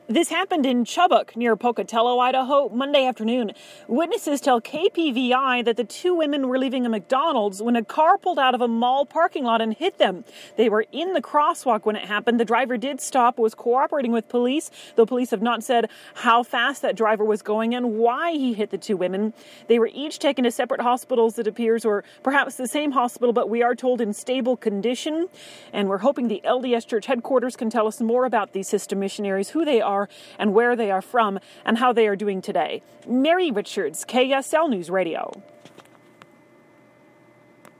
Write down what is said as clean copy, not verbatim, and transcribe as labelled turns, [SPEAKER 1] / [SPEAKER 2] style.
[SPEAKER 1] This happened in Chubbuck, near Pocatello, Idaho, Monday afternoon. Witnesses tell KPVI that the two women were leaving a McDonald's when a car pulled out of a mall parking lot and hit them. They were in the crosswalk when it happened. The driver did stop, was cooperating with police, though police have not said how fast that driver was going and why he hit the two women. They were each taken to separate hospitals, it appears, or perhaps the same hospital, but we are told in stable condition. And we're hoping the LDS Church headquarters can tell us more about these sister missionaries, who they are, and where they are from, and how they are doing today. Mary Richards, KSL News Radio.